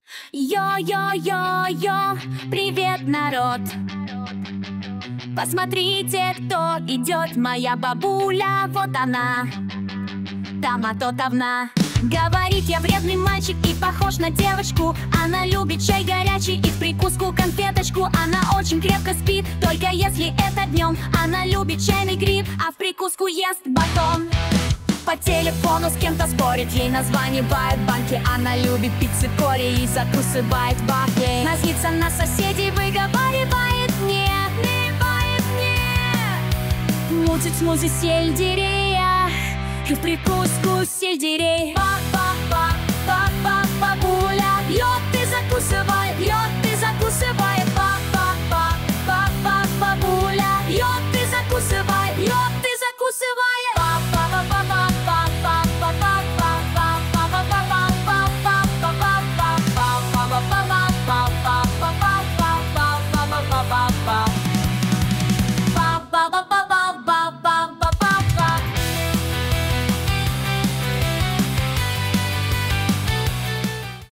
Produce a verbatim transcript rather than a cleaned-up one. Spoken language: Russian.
Йо-йо-йо-йо, привет, народ! Посмотрите, кто идет, моя бабуля, вот она, Тама-тотовна. Говорит, я вредный мальчик и похож на девочку. Она любит чай горячий и в прикуску конфеточку. Она очень крепко спит, только если это днем. Она любит чайный гриб, а в прикуску ест батон. По телефону с кем-то спорит, ей названивают банки. Она любит пить цикорий и закусывает вафли. Назлится на соседей, выговаривает мне, наливает мне. Мутит смузи сельдерея и в прикуску сельдерей. Ба-ба-ба-ба-ба-ба-бу.